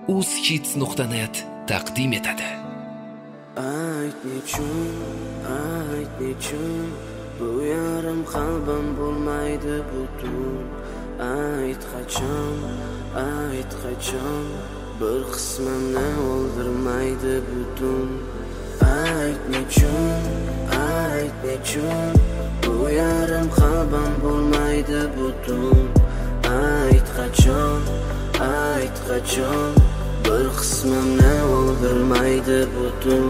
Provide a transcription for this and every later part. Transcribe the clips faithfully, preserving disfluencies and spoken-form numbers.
uzhits nuqta net taqdim etadi. Ayt nechun, ayt nechun, bu yarim qalbim bo'lmaydi butun. Ayt qachon, ayt qachon, bir qismimni o'ldirmaydi butun. Ayt nechun, ayt nechun, bu yarim qalbim bo'lmaydi butun. Ayt qachon, ayt qachon, bir qismimni o'ldirmaydi butun.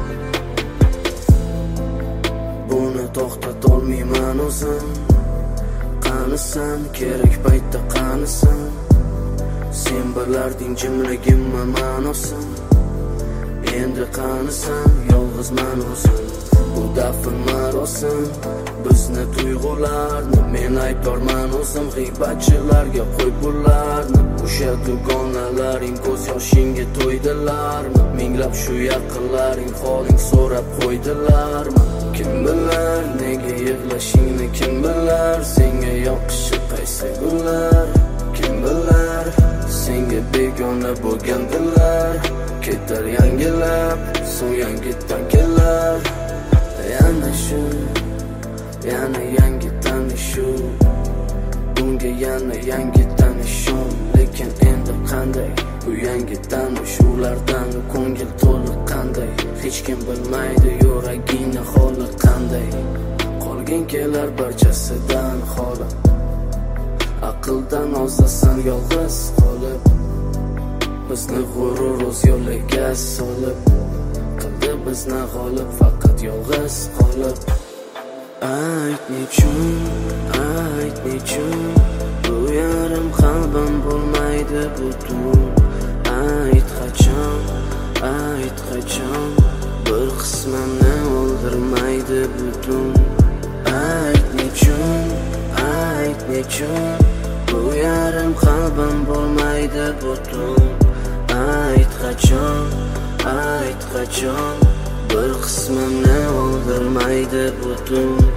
Buni to'xtatolmayman o'zim. Qanisan, kerak paytda qanisan. Sen bilarding jimligimni ma'nosin. Endi qanisan, yolg'izman o'zim. Bu dafn marosim, bizni tuyg'ularni men aybdorman o'zim. G'iybatchilarga qo'y bularni, o'sha dugonalaring ko'z yoshingga to'ydilarmi? Minglab shu yaqinlaring holing so'rab qo'ydilarmi? Kim bilar nega yig'lashingni, kim bilar senga yoqishi qaysi gullar? Kim bilar senga begona bo'lgandilar? Ketar yangilab, so'ng yangitdan kelar. Yana shu, yana yangi tanishuv, bunga yana yangi tanishum. Lekin endi qanday bu yangi tanishuvlardan ko'ngil to'liq qanday? Hech kim bilmaydi yuragingni holi qanday. Qolgin kelar barchasidan xoli, aqldan ozasan yolg'iz qolib. Bizni g'urur o'z yo'liga solib, qildi bizni g'olib faqat yolg'iz qolib. Ayt nechun, ayt nechun, bu yarim qalbim bo'lmaydi butun. Ayt qachon, ayt qachon, bir qismimni o'ldirmaydi butun. Ayt nechun, ayt nechun, bu yarim qalbim bo'lmaydi butun. Ayt qachon, ayt qachon, bir qismimni o'ldirmaydi butun.